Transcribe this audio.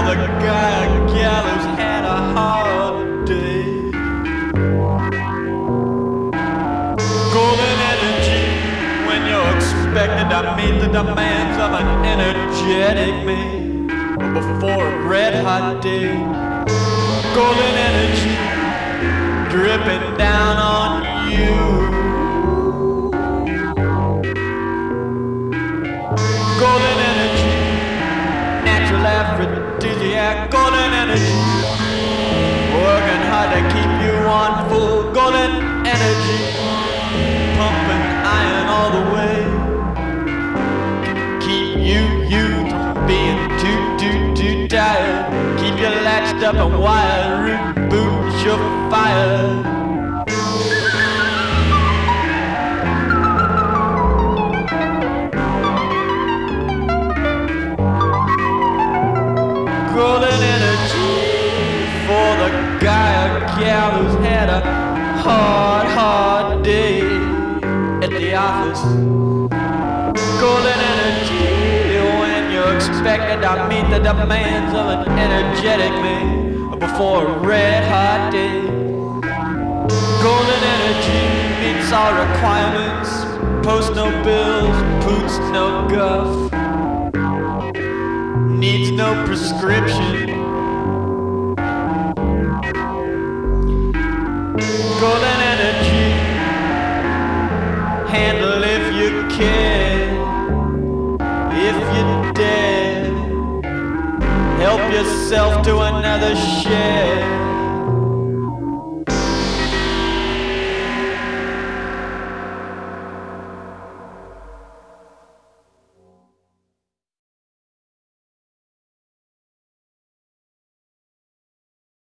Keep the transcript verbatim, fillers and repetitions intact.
the guy at gallows had a hard day. Golden energy when you're expected to meet the demands of an energetic man before a red hot day. Golden energy dripping down on you. Golden energy, natural aphrodisiac. Golden energy, working hard to keep you on full. Golden energy, pumping iron all the way. Keep you, you from being too, too, too tired. Keep you latched up and wired, reboot your fire. Golden energy for the guy or gal who's had a hard, hard day at the office. Golden energy when you're expected to meet the demands of an energetic man before a red hot day. Golden energy meets all requirements, post no bills, poots no guff. Needs no prescription. Golden energy, handle if you can, if you dare. Help yourself to another share.